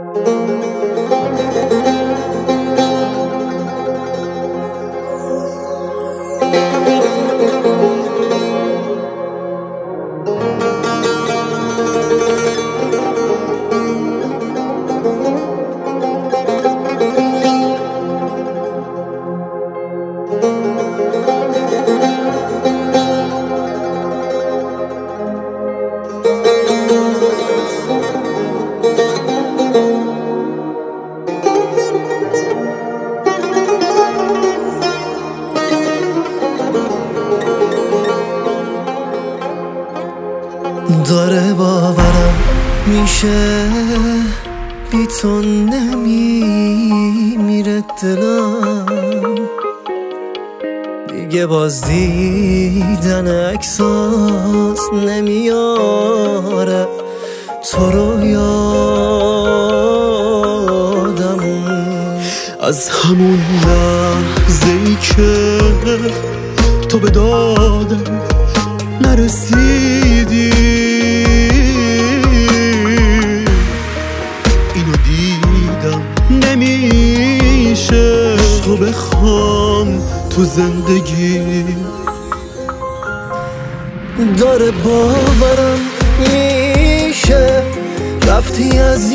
داره باورم میشه بی تو نمیمیره دلم، دیگه باز دیدن عکسات نمیاره تو رو یادم. از همون لحظه‌ای که تو به دادم نرسیدی، اینو دیدم نمیشه عشقو بخوام تو زندگی. داره باورم میشه رفتی از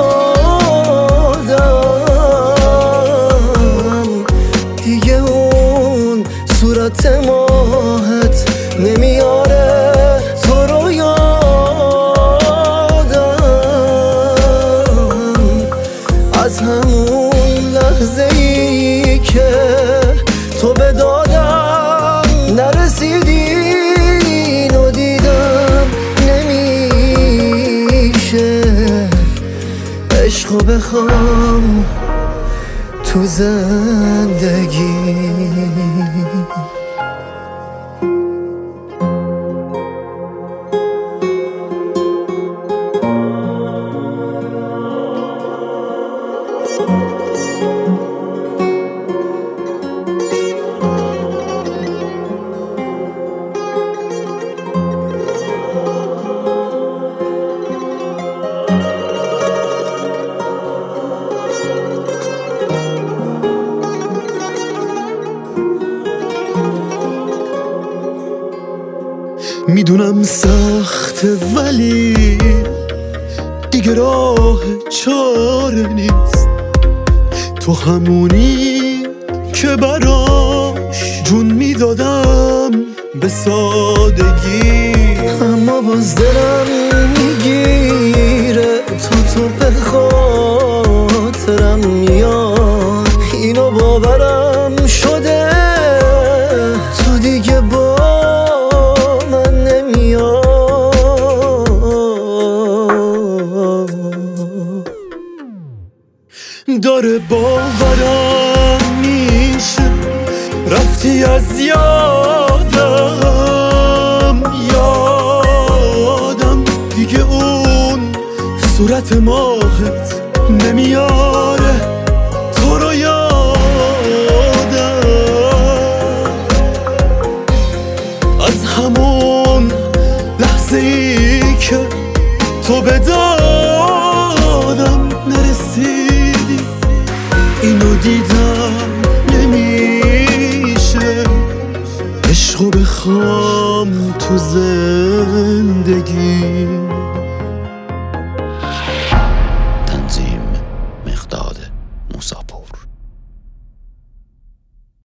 یادم، دیگه اون صورت ماهت نمیاره تو رو یادم. از همون لحظه ای که تو به دادم نرسیدی، اینو دیدم نمیشه عشقو بخوام تو زندگی. میدونم سخته ولی دیگه راه چاره نیست، تو همونی که براش جون میدادم به سادگی. اما باز دلم میگیره تو به خاطرم میاد، اینو باورم شده تو دیگه با من نمیاد. داره باورم میشه رفتی از یادم، دیگه اون صورت ماهت نمیاره تو رو یادم. از همون لحظه ای که تو به دادم نرسیدی، اینو دیدم نمیشه عشقو بخوام تو زندگی. تنظیم مقداد موسی‌پور.